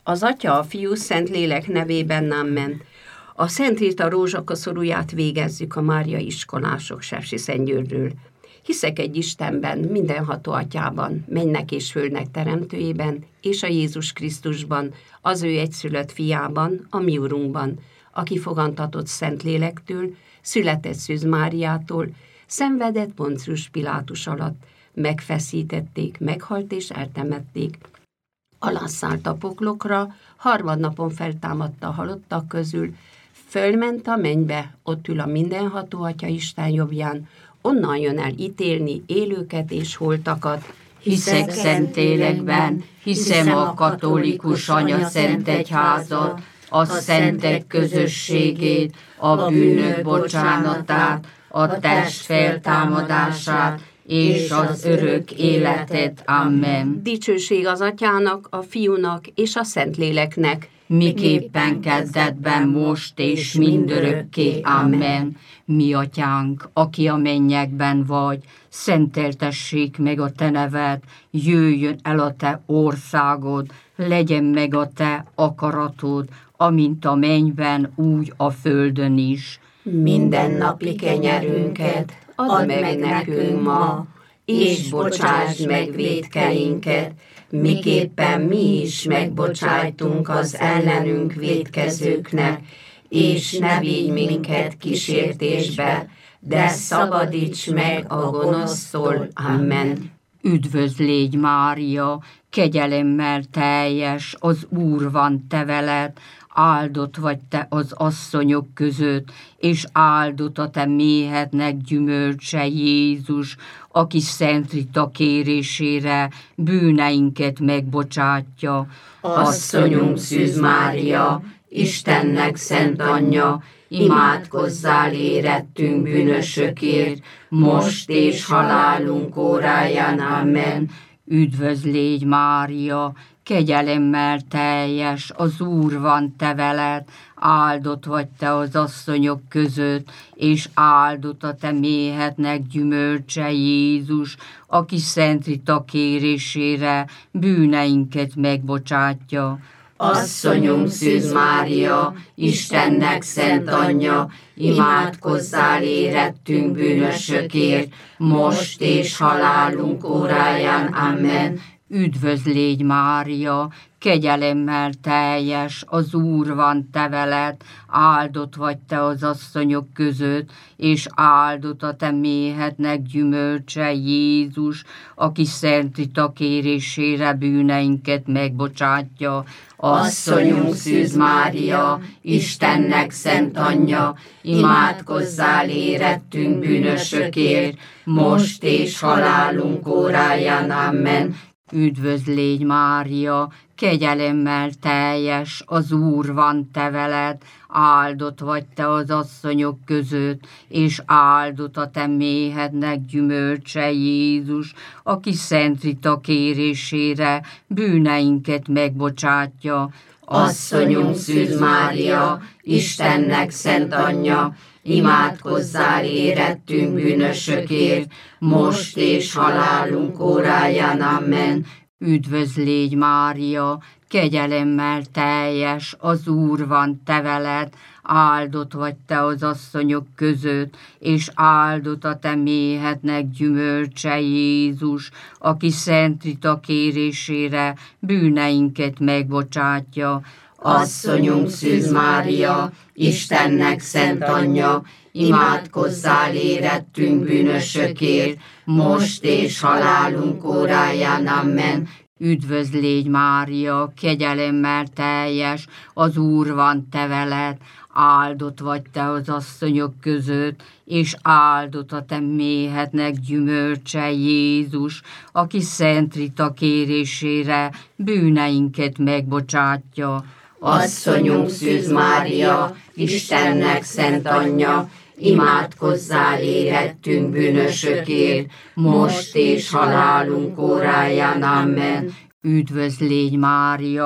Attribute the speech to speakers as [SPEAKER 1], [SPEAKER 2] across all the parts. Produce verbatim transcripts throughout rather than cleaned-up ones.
[SPEAKER 1] Az Atya, a Fiú, Szentlélek nevében, amen. A Szent Rita rózsakoszorúját végezzük a Mária iskolások Sepsiszentgyörgyről. Hiszek egy Istenben, mindenható Atyában, mennek és földnek teremtőjében, és a Jézus Krisztusban, az ő egyszülött fiában, a mi Urunkban, aki fogantatott Szentlélektől, született Szűz Máriától, szenvedett Poncius Pilátus alatt, megfeszítették, meghalt és eltemették. Alászállt a poklokra, harmadnapon feltámadta a halottak közül, fölment a mennybe, ott ül a mindenható Atya Isten jobbján, onnan jön el ítélni élőket és holtakat.
[SPEAKER 2] Hiszek Szentlélekben, hiszem a katolikus anya szent egyházat, a szentek közösségét, a bűnök bocsánatát, a test feltámadását, és az örök életet. Amen.
[SPEAKER 1] Dicsőség az Atyának, a Fiúnak és a Szentléleknek,
[SPEAKER 2] miképpen kezdetben, most és mindörökké. Amen. Mi Atyánk, aki a mennyekben vagy, szenteltessék meg a te neved, jöjjön el a te országod, legyen meg a te akaratod, amint a mennyben, úgy a földön is.
[SPEAKER 1] Mindennapi kenyerünket add meg nekünk ma, és bocsásd meg vétkeinket, miképpen mi is megbocsájtunk az ellenünk vétkezőknek, és ne vigy minket kísértésbe, de szabadíts meg a gonosztól. Amen.
[SPEAKER 2] Üdvözl légy, Mária, kegyelemmel teljes, az Úr van te veled, áldott vagy te az asszonyok között, és áldott a te méhednek gyümölcse, Jézus, aki Szent Rita kérésére bűneinket megbocsátja.
[SPEAKER 1] Asszonyunk Szűz Mária, Istennek szent anyja, imádkozzál érettünk bűnösökért, most és halálunk óráján. Amen.
[SPEAKER 2] Üdvözl légy, Mária, kegyelemmel teljes, az Úr van te veled, áldott vagy te az asszonyok között, és áldott a te méhednek gyümölcse, Jézus, aki Szent Rita kérésére bűneinket megbocsátja.
[SPEAKER 1] Asszonyunk Szűz Mária, Istennek szent anyja, imádkozzál érettünk bűnösökért, most és halálunk óráján. Amen.
[SPEAKER 2] Üdvözl légy, Mária, kegyelemmel teljes, az Úr van te veled, áldott vagy te az asszonyok között, és áldott a te méhednek gyümölcse, Jézus, aki Szent Rita kérésére bűneinket megbocsátja.
[SPEAKER 1] Asszonyunk Szűz Mária, Istennek szent anyja, imádkozzál érettünk bűnösökért, most és halálunk óráján. Amen.
[SPEAKER 2] Üdvözl légy, Mária, kegyelemmel teljes, az Úr van te veled, áldott vagy te az asszonyok között, és áldott a te méhednek gyümölcse, Jézus, aki Szent Rita kérésére bűneinket megbocsátja.
[SPEAKER 1] Asszonyunk Szűz Mária, Istennek szent anyja, imádkozzál érettünk bűnösökért, most és halálunk óráján. Amen.
[SPEAKER 2] Üdvözl légy, Mária, kegyelemmel teljes, az Úr van te veled, áldott vagy te az asszonyok között, és áldott a te méhednek gyümölcse, Jézus, aki Szent Rita kérésére bűneinket megbocsátja.
[SPEAKER 1] Asszonyunk Szűz Mária, Istennek szent anyja, imádkozzál érettünk bűnösökért, most és halálunk óráján. Amen.
[SPEAKER 2] Üdvözl légy, Mária, kegyelemmel teljes, az Úr van te veled, áldott vagy te az asszonyok között, és áldott a te méhednek gyümölcse, Jézus, aki Szent Rita kérésére bűneinket megbocsátja.
[SPEAKER 1] Asszonyunk Szűz Mária, Istennek szent anyja, imádkozzál érettünk bűnösökért, most és halálunk óráján. Amen.
[SPEAKER 2] Üdvözl légy, Mária,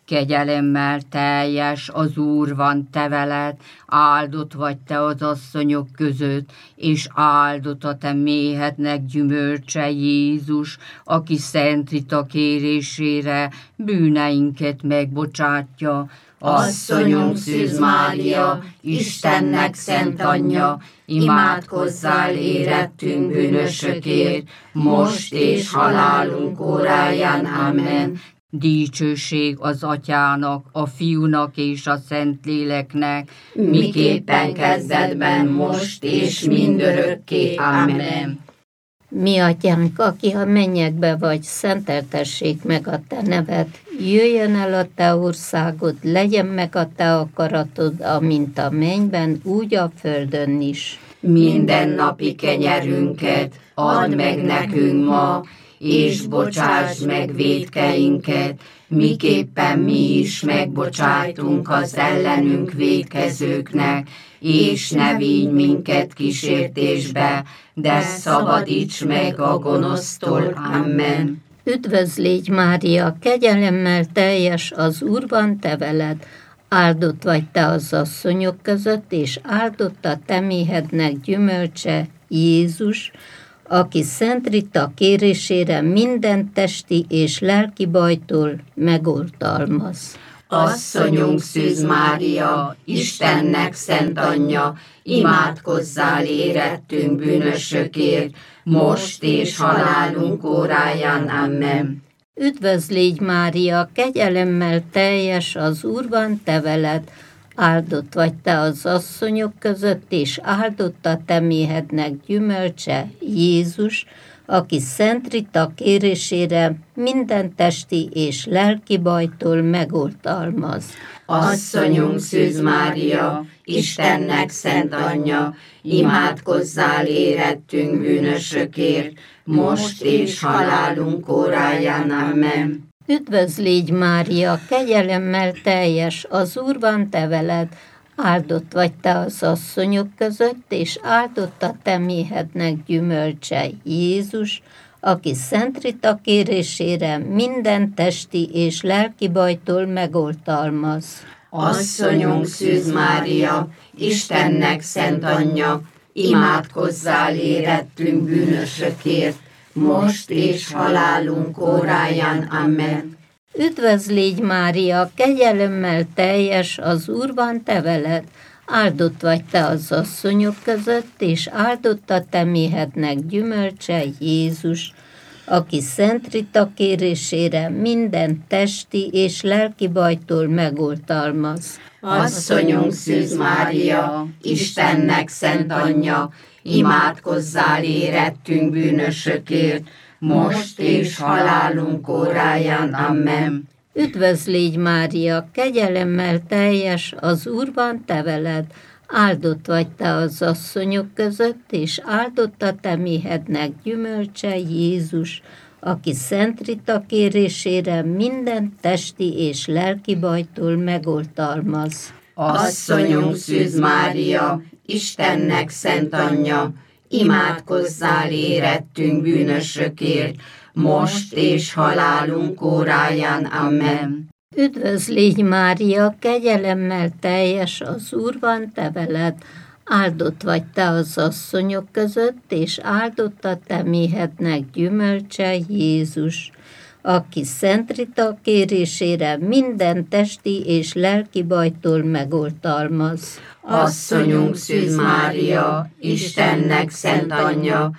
[SPEAKER 2] Kegyelemmel teljes az Úr van te veled, áldott vagy te az asszonyok között, és áldott a te méhednek gyümölcse Jézus, aki szent rita kérésére bűneinket megbocsátja.
[SPEAKER 3] Asszonyunk Szűz Mária, Istennek szent anyja, imádkozzál érettünk bűnösökért, most és halálunk óráján. Amen.
[SPEAKER 2] Dicsőség az Atyának, a Fiúnak és a Szentléleknek,
[SPEAKER 3] miképpen kezdetben, most és mindörökké. Amen.
[SPEAKER 4] Mi Atyánk, aki a mennyekbe vagy, szenteltessék meg a te neved, jöjjön el a te országod, legyen meg a te akaratod, amint a mennyben, úgy a földön is.
[SPEAKER 3] Minden napi kenyerünket add meg nekünk ma, és bocsásd meg vétkeinket, miképpen mi is megbocsájtunk az ellenünk vétkezőknek, és ne vigy minket kísértésbe, de szabadíts meg a gonosztól. Amen.
[SPEAKER 4] Üdvözlégy Mária, kegyelemmel teljes, az Úr van te veled, áldott vagy te az asszonyok között, és áldott a te méhednek gyümölcse, Jézus, aki Szent Rita kérésére minden testi és lelki bajtól megoltalmaz.
[SPEAKER 3] Asszonyunk Szűz Mária, Istennek szent anyja, imádkozzál érettünk bűnösökért, most és halálunk óráján. Amen.
[SPEAKER 4] Üdvözlégy Mária, kegyelemmel teljes, az Úr van te veled, áldott vagy te az asszonyok között, és áldott a te méhednek gyümölcse, Jézus, aki Szent Rita kérésére minden testi és lelki bajtól megoltalmaz.
[SPEAKER 3] Asszonyunk Szűz Mária, Istennek szent anyja, imádkozzál érettünk bűnösökért, most és halálunk óráján. Amen.
[SPEAKER 4] Üdvözlégy Mária, kegyelemmel teljes, az Úr van te veled, áldott vagy te az asszonyok között, és áldott a te méhednek gyümölcse, Jézus, aki Szent Rita kérésére minden testi és lelki bajtól megoltalmaz.
[SPEAKER 3] Asszonyunk Szűz Mária, Istennek szent anyja, imádkozzál érettünk bűnösökért, most és halálunk óráján. Amen.
[SPEAKER 4] Üdvözlégy Mária, kegyelemmel teljes, az Úr van te veled, áldott vagy te az asszonyok között, és áldott a te méhednek gyümölcse, Jézus, aki Szent Rita kérésére minden testi és lelki bajtól megoltalmaz.
[SPEAKER 3] Asszonyunk Szűz Mária, Istennek szent anyja, imádkozzál érettünk bűnösökért, most és halálunk óráján. Amen.
[SPEAKER 4] Üdvözlégy Mária, kegyelemmel teljes, az Úr van te veled, áldott vagy te az asszonyok között, és áldott a te méhednek gyümölcse, Jézus, aki Szent Rita kérésére minden testi és lelki bajtól megoltalmaz.
[SPEAKER 3] Asszonyunk Szűz Mária, Istennek szent anyja, imádkozzál érettünk bűnösökért, most és halálunk óráján. Amen.
[SPEAKER 4] Üdvözlégy Mária, kegyelemmel teljes, az Úr van te veled, áldott vagy te az asszonyok között, és áldott a te méhednek gyümölcse, Jézus, aki Szent Rita kérésére minden testi és lelki bajtól megoltalmaz.
[SPEAKER 3] Asszonyunk Szűz Mária, Istennek szent anyja,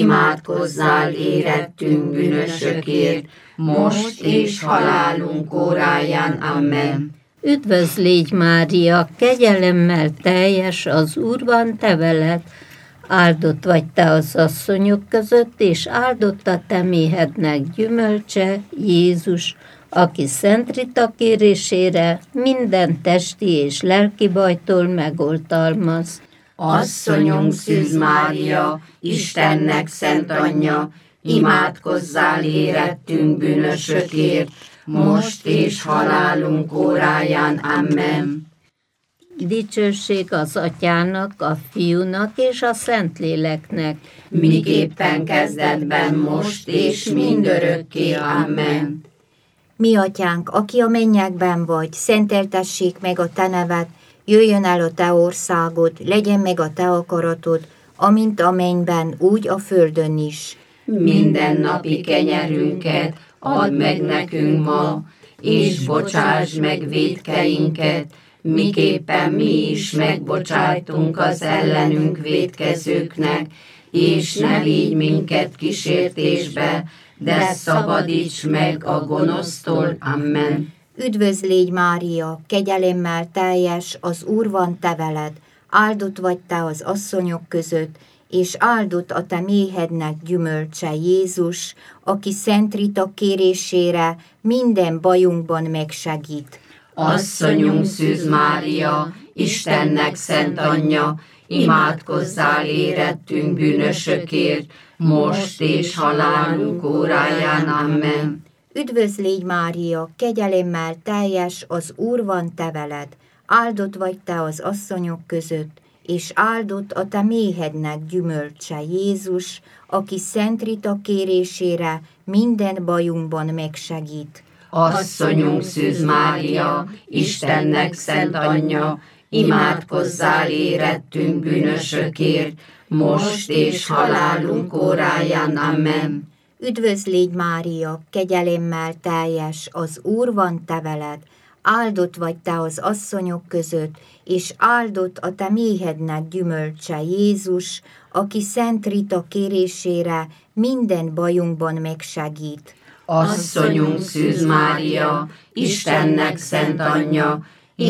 [SPEAKER 3] imádkozzál érettünk bűnösökért, most és halálunk óráján. Amen.
[SPEAKER 4] Üdvözlégy Mária, kegyelemmel teljes, az Úr van te veled, áldott vagy te az asszonyok között, és áldott a te méhednek gyümölcse, Jézus, aki Szent Rita kérésére minden testi és lelki bajtól megoltalmaz.
[SPEAKER 3] Asszonyunk Szűz Mária, Istennek szent anyja, imádkozzál érettünk bűnösökért, most és halálunk óráján. Amen.
[SPEAKER 4] Dicsőség az Atyának, a Fiúnak és a Szentléleknek,
[SPEAKER 3] miképpen kezdetben, most és mindörökké. Amen.
[SPEAKER 5] Mi atyánk, aki a mennyekben vagy, szenteltessék meg a te neved, jöjjön el a te országod, legyen meg a te akaratod, amint a mennyben, úgy a földön is.
[SPEAKER 3] Minden napi kenyerünket add meg nekünk ma, és bocsásd meg vétkeinket, miképpen mi is megbocsájtunk az ellenünk vétkezőknek, és ne vigy minket kísértésbe, de szabadíts meg a gonosztól. Amen.
[SPEAKER 5] Üdvözl légy Mária, kegyelemmel teljes, az Úr van te veled, áldott vagy te az asszonyok között, és áldott a te méhednek gyümölcse Jézus, aki Szent Rita kérésére minden bajunkban megsegít.
[SPEAKER 3] Asszonyunk Szűz Mária, Istennek szent anyja, imádkozzál érettünk bűnösökért, most és halálunk óráján. Amen.
[SPEAKER 5] Üdvözl légy Mária, kegyelemmel teljes, az Úr van te veled, áldott vagy te az asszonyok között, és áldott a te méhednek gyümölcse Jézus, aki Szent Rita kérésére minden bajunkban megsegít.
[SPEAKER 3] Asszonyunk Szűz Mária, Istennek szent anyja, imádkozzál érettünk bűnösökért, most és halálunk óráján. Amen.
[SPEAKER 5] Üdvözl légy Mária, kegyelemmel teljes, az Úr van te veled, áldott vagy te az asszonyok között, és áldott a te méhednek gyümölcse Jézus, aki Szent Rita kérésére minden bajunkban megsegít.
[SPEAKER 3] Asszonyunk Szűz Mária, Istennek szent anyja,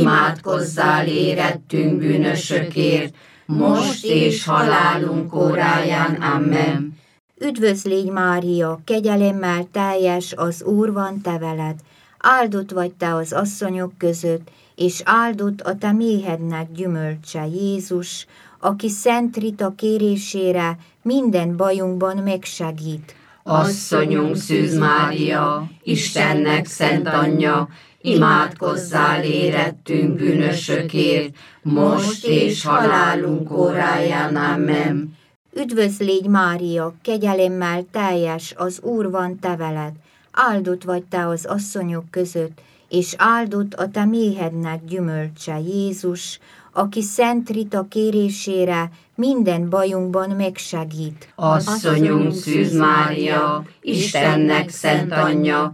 [SPEAKER 3] imádkozzál érettünk bűnösökért, most és halálunk óráján. Amen.
[SPEAKER 5] Üdvözl légy Mária, kegyelemmel teljes, az Úr van te veled, áldott vagy te az asszonyok között, és áldott a te méhednek gyümölcse Jézus, aki Szent Rita kérésére minden bajunkban megsegít.
[SPEAKER 3] Asszonyunk Szűz Mária, Istennek szent anyja, imádkozzál érettünk bűnösökért, most és halálunk óráján. Amen.
[SPEAKER 5] Üdvözl légy Mária, kegyelemmel teljes, az Úr van te veled, áldott vagy te az asszonyok között, és áldott a te méhednek gyümölcse Jézus, aki Szent Rita kérésére minden bajunkban megsegít.
[SPEAKER 3] Asszonyunk Szűz Mária, Istennek szent anyja,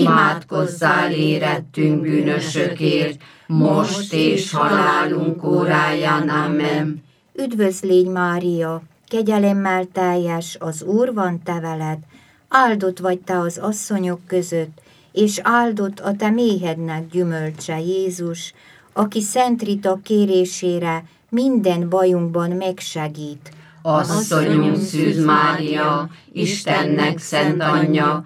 [SPEAKER 3] imádkozzál érettünk bűnösökért, most és halálunk óráján. Amen.
[SPEAKER 5] Üdvözl légy Mária, kegyelemmel teljes, az Úr van te veled, áldott vagy te az asszonyok között, és áldott a te méhednek gyümölcse Jézus, aki Szent Rita kérésére minden bajunkban megsegít.
[SPEAKER 3] Asszonyunk Szűz Mária, Istennek szent anyja,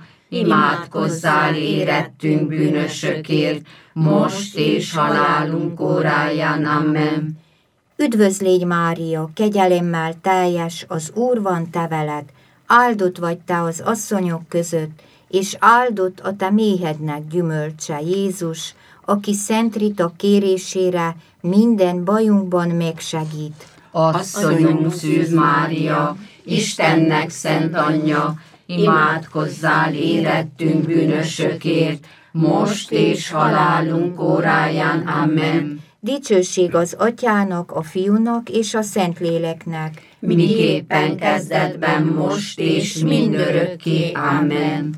[SPEAKER 3] imádkozzál érettünk bűnösökért, most és halálunk óráján. Amen.
[SPEAKER 5] Üdvözl légy Mária, kegyelemmel teljes, az Úr van te veled, áldott vagy te az asszonyok között, és áldott a te méhednek gyümölcse Jézus, aki Szent Rita kérésére minden bajunkban megsegít.
[SPEAKER 3] Asszonyunk Szűz Mária, Istennek szent anyja, imádkozzál érettünk bűnösökért, most és halálunk óráján. Amen.
[SPEAKER 5] Dicsőség az Atyának, a Fiúnak és a Szentléleknek,
[SPEAKER 3] miképpen kezdetben, most és mindörökké. Amen.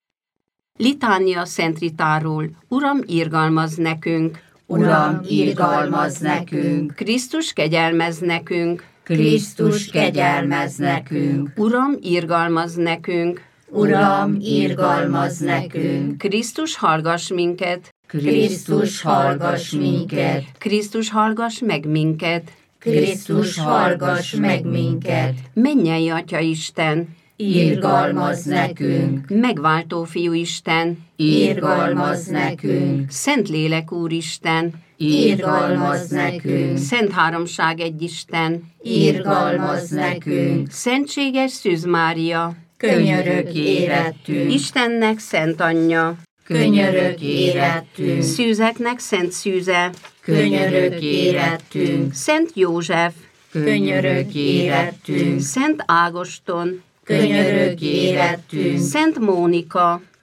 [SPEAKER 1] Litánia Szent Ritáról. Uram, irgalmazz nekünk!
[SPEAKER 3] Uram, irgalmazz nekünk!
[SPEAKER 1] Krisztus, kegyelmezz nekünk!
[SPEAKER 3] Krisztus, kegyelmezz nekünk!
[SPEAKER 1] Uram, irgalmazz nekünk!
[SPEAKER 3] Uram, irgalmazz nekünk!
[SPEAKER 1] Krisztus, hallgass minket!
[SPEAKER 3] Krisztus, hallgass minket!
[SPEAKER 1] Krisztus, hallgass meg minket!
[SPEAKER 3] Krisztus, hallgass meg minket!
[SPEAKER 1] Mennyei Atya Isten!
[SPEAKER 3] Irgalmazz nekünk!
[SPEAKER 1] Megváltó Fiú Isten!
[SPEAKER 3] Irgalmazz nekünk!
[SPEAKER 1] Szentlélek Úristen!
[SPEAKER 3] Irgalmazz nekünk!
[SPEAKER 1] Szent Háromság Egyisten!
[SPEAKER 3] Irgalmazz nekünk!
[SPEAKER 1] Szentséges Szűz Mária!
[SPEAKER 3] Könyörög érettünk!
[SPEAKER 1] Istennek szent anyja!
[SPEAKER 3] Könyörög érettünk!
[SPEAKER 1] Szűzeknek szent szűze!
[SPEAKER 3] Könyörög érettünk!
[SPEAKER 1] Szent József!
[SPEAKER 3] Könyörög érettünk!
[SPEAKER 1] Szent Ágoston!
[SPEAKER 3] Könyörög érettünk!
[SPEAKER 1] Szent Mónika!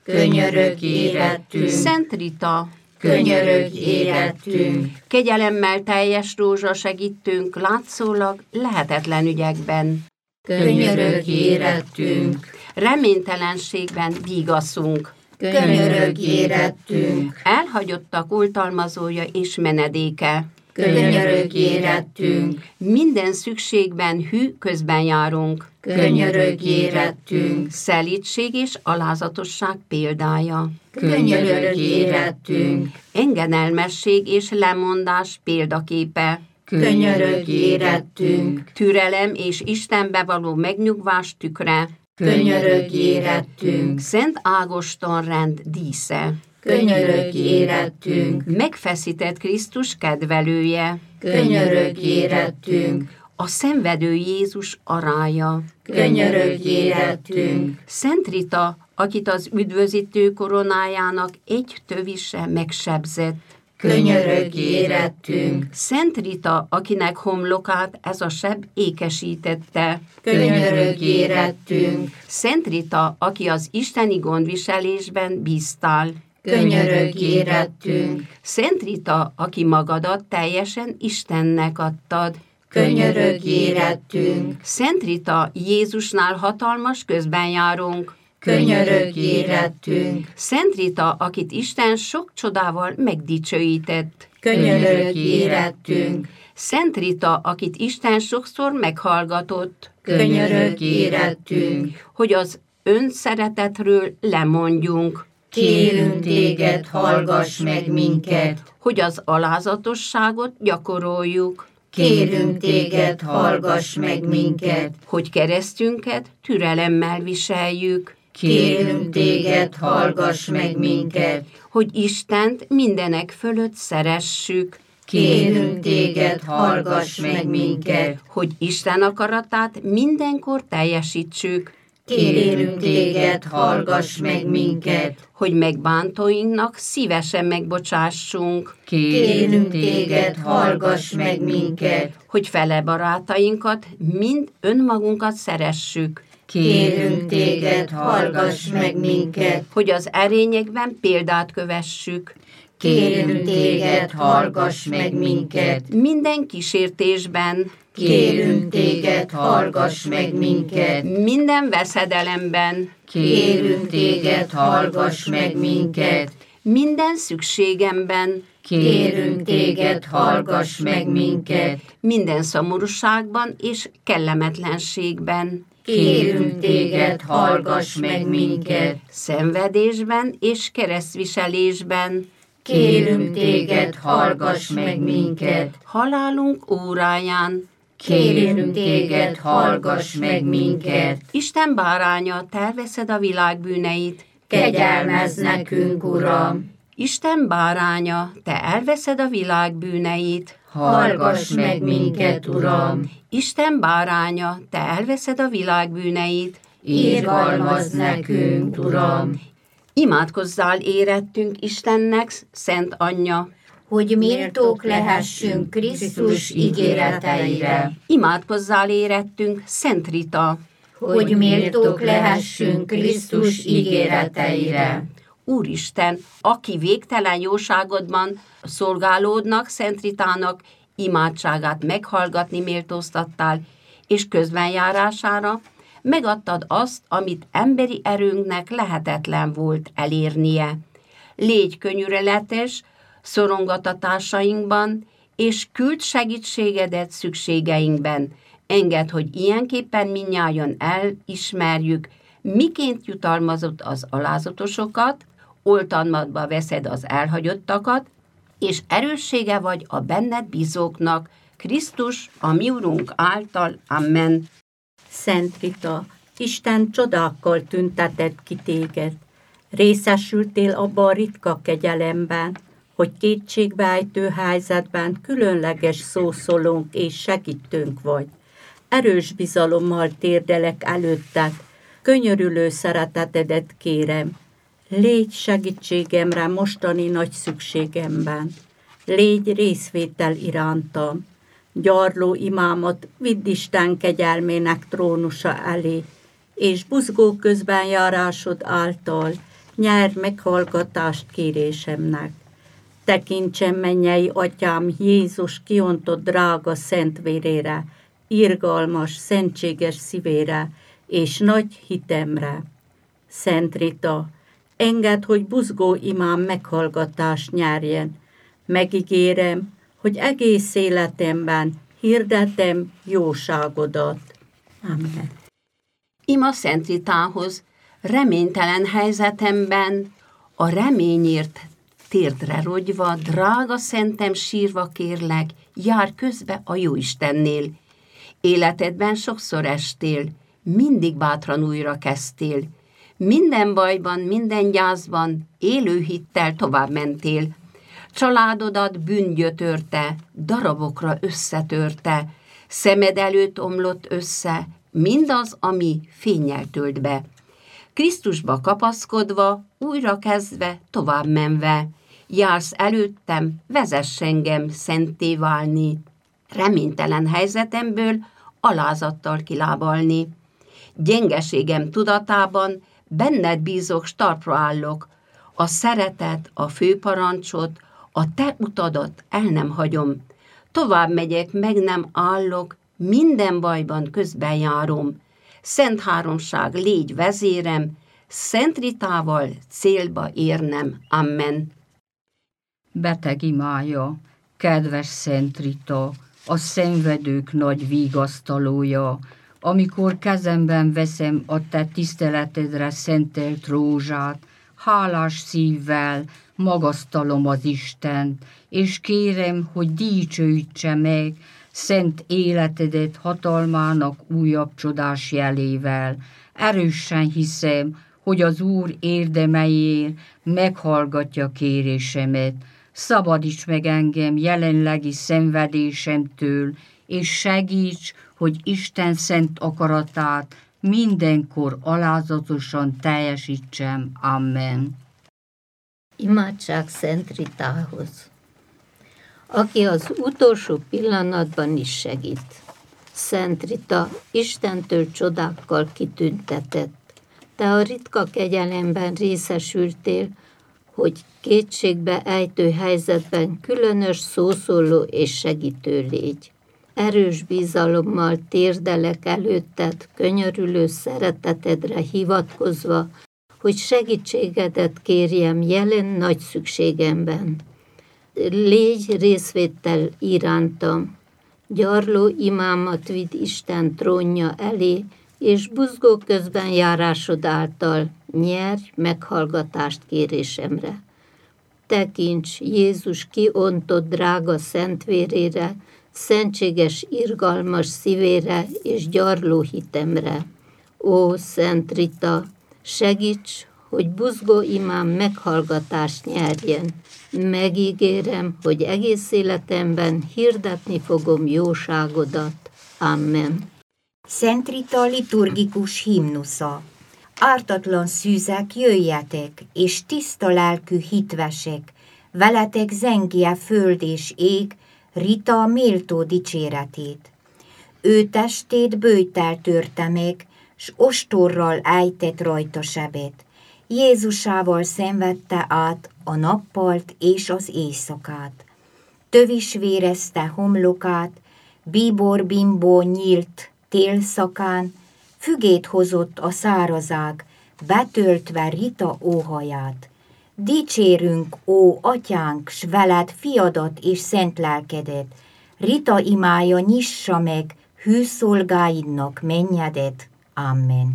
[SPEAKER 3] könyörög érettünk.
[SPEAKER 1] Szent Rita,
[SPEAKER 3] könyörög érettünk.
[SPEAKER 1] Kegyelemmel teljes rózsa, segítünk látszólag lehetetlen ügyekben.
[SPEAKER 3] Könyörög érettünk.
[SPEAKER 1] Reménytelenségben vigaszunk.
[SPEAKER 3] Könyörög érettünk.
[SPEAKER 1] Elhagyottak oltalmazója és menedéke.
[SPEAKER 3] Könyörög érettünk.
[SPEAKER 1] Minden szükségben hű közben járunk.
[SPEAKER 3] Könyörög érettünk.
[SPEAKER 1] Szelídség és alázatosság példája.
[SPEAKER 3] Könyörög érettünk.
[SPEAKER 1] Engedelmesség és lemondás példaképe.
[SPEAKER 3] Könyörög érettünk.
[SPEAKER 1] Türelem és Istenbe való megnyugvás tükre.
[SPEAKER 3] Könyörög érettünk.
[SPEAKER 1] Szent Ágoston rend dísze.
[SPEAKER 3] Könyörög érettünk.
[SPEAKER 1] Megfeszített Krisztus kedvelője.
[SPEAKER 3] Könyörög érettünk.
[SPEAKER 1] A szenvedő Jézus arája.
[SPEAKER 3] Könyörög érettünk.
[SPEAKER 1] Szent Rita, akit az üdvözítő koronájának egy tövise megsebzett.
[SPEAKER 3] Könyörög érettünk.
[SPEAKER 1] Szent Rita, akinek homlokát ez a seb ékesítette.
[SPEAKER 3] Könyörög érettünk.
[SPEAKER 1] Szent Rita, aki az isteni gondviselésben bíztál.
[SPEAKER 3] Könyörög érettünk.
[SPEAKER 1] Szent Rita, aki magadat teljesen Istennek adtad.
[SPEAKER 3] Könyörög érettünk.
[SPEAKER 1] Szent Rita, Jézusnál hatalmas közben járunk.
[SPEAKER 3] Könyörög érettünk.
[SPEAKER 1] Szent Rita, akit Isten sok csodával megdicsőített.
[SPEAKER 3] Könyörög érettünk.
[SPEAKER 1] Szent Rita, akit Isten sokszor meghallgatott.
[SPEAKER 3] Könyörög érettünk.
[SPEAKER 1] Hogy az önszeretetről lemondjunk.
[SPEAKER 3] Kérünk téged, hallgass meg minket.
[SPEAKER 1] Hogy az alázatosságot gyakoroljuk.
[SPEAKER 3] Kérünk téged, hallgass meg minket.
[SPEAKER 1] Hogy keresztünket türelemmel viseljük.
[SPEAKER 3] Kérünk téged, hallgass meg minket.
[SPEAKER 1] Hogy Istent mindenek fölött szeressük.
[SPEAKER 3] Kérünk téged, hallgass meg minket.
[SPEAKER 1] Hogy Isten akaratát mindenkor teljesítsük.
[SPEAKER 3] Kérünk téged, hallgass meg minket.
[SPEAKER 1] Hogy megbántóinknak szívesen megbocsássunk.
[SPEAKER 3] Kérünk téged, hallgass meg minket.
[SPEAKER 1] Hogy fele barátainkat, mind önmagunkat szeressük.
[SPEAKER 3] Kérünk téged, hallgass meg minket.
[SPEAKER 1] Hogy az erényekben példát kövessük.
[SPEAKER 3] Kérünk téged, hallgass meg minket.
[SPEAKER 1] Minden kísértésben.
[SPEAKER 3] Kérünk téged, hallgass meg minket.
[SPEAKER 1] Minden veszedelemben.
[SPEAKER 3] Kérünk téged, hallgass meg minket.
[SPEAKER 1] Minden szükségemben.
[SPEAKER 3] Kérünk téged, hallgass meg minket.
[SPEAKER 1] Minden szomorúságban és kellemetlenségben.
[SPEAKER 3] Kérünk téged, hallgass meg minket.
[SPEAKER 1] Szenvedésben és keresztviselésben.
[SPEAKER 3] Kérünk téged, hallgass meg minket.
[SPEAKER 1] Halálunk óráján.
[SPEAKER 3] Kérünk téged, hallgass meg minket.
[SPEAKER 1] Isten báránya, te elveszed a világ bűneit.
[SPEAKER 3] Kegyelmezz nekünk, Uram!
[SPEAKER 1] Isten báránya, te elveszed a világ bűneit.
[SPEAKER 3] Hallgass meg minket, Uram!
[SPEAKER 1] Isten báránya, te elveszed a világ bűneit.
[SPEAKER 3] Irgalmazz nekünk, Uram!
[SPEAKER 1] Imádkozzál érettünk Istennek, Szent Anyja,
[SPEAKER 5] hogy méltók lehessünk Krisztus ígéreteire.
[SPEAKER 1] Imádkozzál érettünk Szent Rita,
[SPEAKER 5] hogy méltók lehessünk Krisztus ígéreteire.
[SPEAKER 1] Úristen, aki végtelen jóságodban szolgálódnak, Szent Ritának imádságát meghallgatni méltóztattál, és közbenjárására megadtad azt, amit emberi erőnknek lehetetlen volt elérnie. Légy könyörületes szorongatatásainkban, és küld segítségedet szükségeinkben. Engedd, hogy ilyenképpen mindnyájan elismerjük, miként jutalmazott az alázatosokat, oltalmatba veszed az elhagyottakat, és erőssége vagy a benned bízóknak, Krisztus, a mi Urunk által. Amen.
[SPEAKER 6] Szent Rita, Isten csodákkal tüntetett ki téged. Részesültél abba a ritka kegyelemben, hogy kétségbeejtő helyzetben különleges szószólónk és segítőnk vagy. Erős bizalommal térdelek előtted, könyörülő szeretetedet kérem. Légy segítségemre mostani nagy szükségemben. Légy részvétel irántam. Gyarló imámat vidd Isten kegyelmének trónusa elé, és buzgó közben járásod által nyerj meghallgatást kérésemnek. Tekintsen mennyei atyám Jézus kiontott drága szent vérére, irgalmas, szentséges szívére és nagy hitemre. Szent Rita, engedd, hogy buzgó imám meghallgatást nyerjen. Megígérem, hogy egész életemben hirdetem jóságodat. Amen.
[SPEAKER 1] Ima Szent Ritához, reménytelen helyzetemben, a reményért térdre rogyva, drága szentem sírva kérlek, jár közbe a Jóistennél. Életedben sokszor estél, mindig bátran újra kezdtél. Minden bajban, minden gyászban élő hittel tovább mentél. Családodat bűngyötörte, darabokra összetörte, szemed előtt omlott össze, mindaz, ami fénnyel tölt be. Krisztusba kapaszkodva, újra kezdve, tovább menve, jársz előttem, vezess engem szentté válni, reménytelen helyzetemből alázattal kilábalni. Gyengeségem tudatában benned bízok, startra állok, a szeretet, a főparancsot, a te utadat el nem hagyom. Tovább megyek, meg nem állok, minden bajban közben járom. Szent Háromság, légy vezérem, Szent Ritával célba érnem. Amen.
[SPEAKER 2] Beteg imája, kedves Szent Rita, a szenvedők nagy vigasztalója, amikor kezemben veszem a te tiszteletedre szentelt rózsát, hálás szívvel magasztalom az Istent, és kérem, hogy dicsőítse meg szent életedet hatalmának újabb csodás jelével. Erősen hiszem, hogy az Úr érdemeiért meghallgatja kérésemet. Szabadíts meg engem jelenlegi szenvedésemtől, és segíts, hogy Isten szent akaratát mindenkor alázatosan teljesítsem. Amen.
[SPEAKER 4] Imádság Szent Ritához, aki az utolsó pillanatban is segít. Szent Rita, Istentől csodákkal kitüntetett. Te a ritka kegyelemben részesültél, hogy kétségbe ejtő helyzetben különös szószóló és segítő légy. Erős bizalommal térdelek előtted, könyörülő szeretetedre hivatkozva, hogy segítségedet kérjem jelen nagy szükségemben. Légy részvéttel irántam, gyarló imámat vidd Isten trónja elé, és buzgó közben járásod által nyerj meghallgatást kérésemre. Tekints Jézus kiontott drága szentvérére, szentséges, irgalmas szívére és gyarló hitemre. Ó, Szent Rita, segíts, hogy buzgó imám meghallgatást nyerjen. Megígérem, hogy egész életemben hirdetni fogom jóságodat. Amen.
[SPEAKER 5] Szent Rita liturgikus himnusza. Ártatlan szűzek, jöjjetek, és tiszta lelkű hitvesek, veletek zengje föld és ég, Rita méltó dicséretét. Ő testét böjtel törte meg, s ostorral ejtett rajta sebet. Jézusával szenvedte át a nappalt és az éjszakát. Tövis vérezte homlokát, bíbor-bimbó nyílt télszakán, fügét hozott a szárazág, betöltve Rita óhaját. Dicsérünk, ó atyánk, s veled fiadat és szent lelkedet, Rita imája nyissa meg hű szolgáidnak mennyedet. Amen.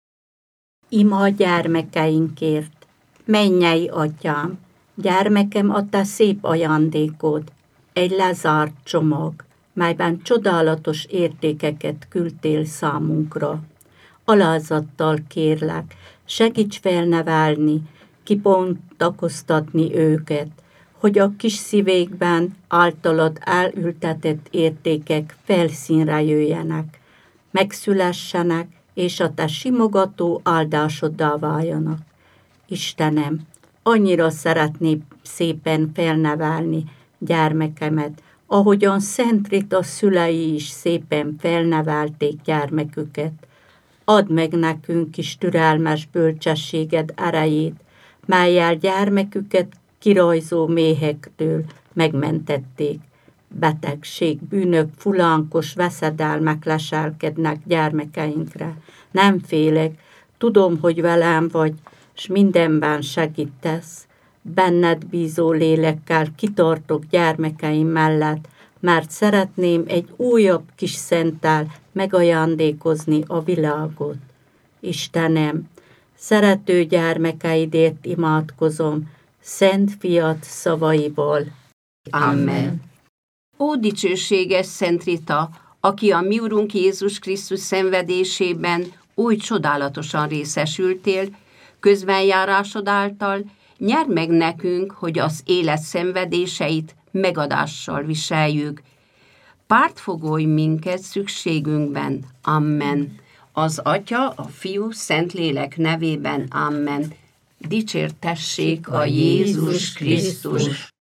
[SPEAKER 6] Ima gyermekeinkért, mennyei atyám, gyermekem a te szép ajándékod, egy lezárt csomag, melyben csodálatos értékeket küldtél számunkra. Alázattal kérlek, segíts felnevelni, kibontakoztatni őket, hogy a kis szívékben általad elültetett értékek felszínre jöjjenek, megszülessenek, és a te simogató áldásoddá váljanak. Istenem, annyira szeretném szépen felnevelni gyermekemet, ahogyan Szent Rita szülei is szépen felnevelték gyermeküket. Add meg nekünk is türelmes bölcsességed erejét, melyel gyermeküket kirajzó méhektől megmentették. Betegség, bűnök, fullankos veszedelmek leselkednek gyermekeinkre. Nem félek, tudom, hogy velem vagy, s mindenben segítesz. Benned bízó lélekkel kitartok gyermekeim mellett, mert szeretném egy újabb kis szenttel megajándékozni a világot. Istenem, szerető gyermekeidért imádkozom, Szent Fiad szavaival.
[SPEAKER 1] Amen. Ó, dicsőséges Szent Rita, aki a mi Urunk Jézus Krisztus szenvedésében oly csodálatosan részesültél, közbenjárásod által nyerd meg nekünk, hogy az élet szenvedéseit megadással viseljük. Pártfogolj minket szükségünkben. Amen. Az Atya, a Fiú, Szentlélek nevében. Amen. Dicsértessék a Jézus Krisztus.